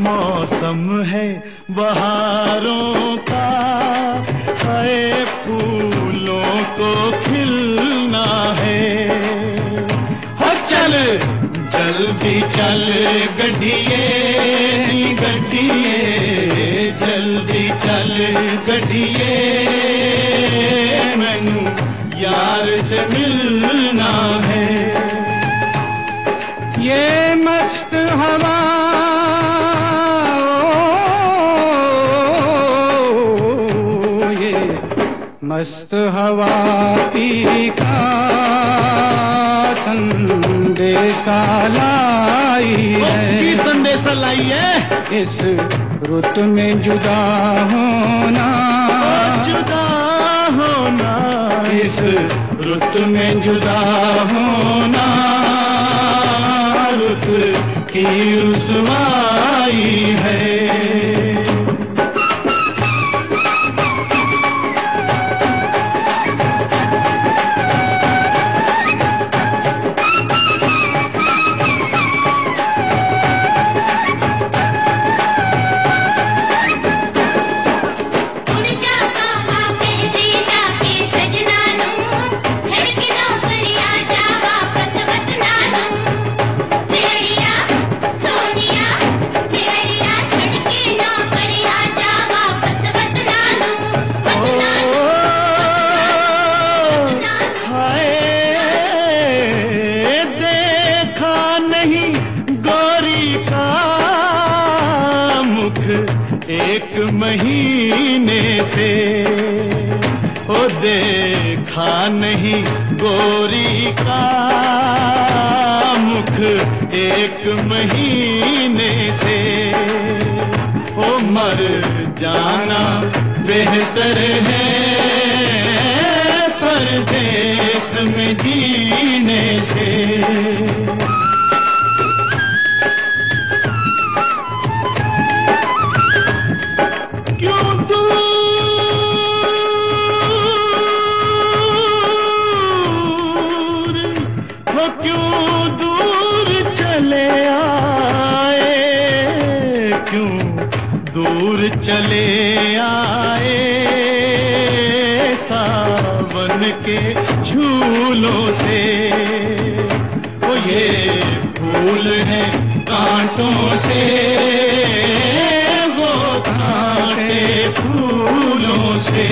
मौसम है बहारों का, है फूलों को खिलना है। हो चल जल्दी चल गड्डिए गड्डिए, जल्दी चल गड्डिए, मैनू यार से मिलना है। ये मस्त हवा मस्त हवा पी का संदेशा लाई है, संदेशा लाई है। इस रुत में जुदा होना, जुदा होना, इस रुत में जुदा होना, रुत की रुसवाई है। एक महीने से ओ देखा नहीं गोरी का मुख, एक महीने से ओ मर जाना बेहतर है परदेस में जीने से। दूर चले आए सावन के झूलों से, ओ ये फूल है कांटों से, वो कांटे फूलों से।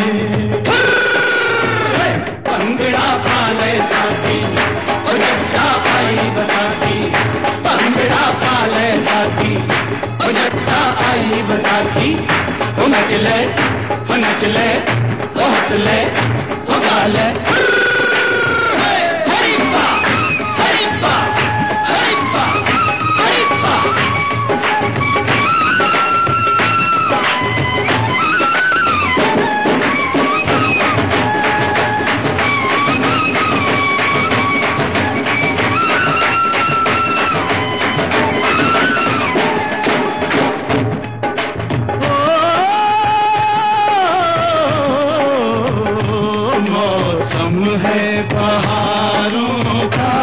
पंगड़ा पाले साथी ओ जट्टा आई बसाती, पंगड़ा पाले साथी ओ जट्टा आई बसाती। ओ नच ले ओ नच ले ओ हंस ले ओ गा ले। हरिप्पा हरिप्पा हरिप्पा हरिप्पा। मौसम है बहारों का,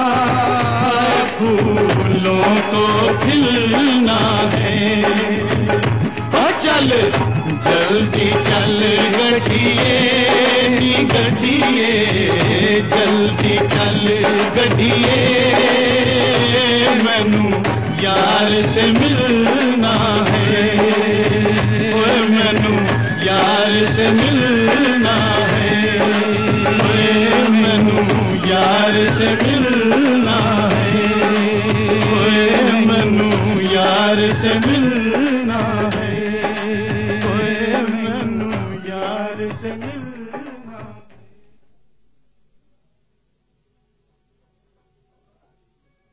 फूलों को खिलना है। और चल जल्दी चल गड्डिए गड्डिए, जल्दी चल गड्डिए, मैनू यार से मिलना है। ओए मैनू यार से मिलना है, मैनू यार से मिलना है, मैनू यार से मिलना है, मैनू यार से मिलना है।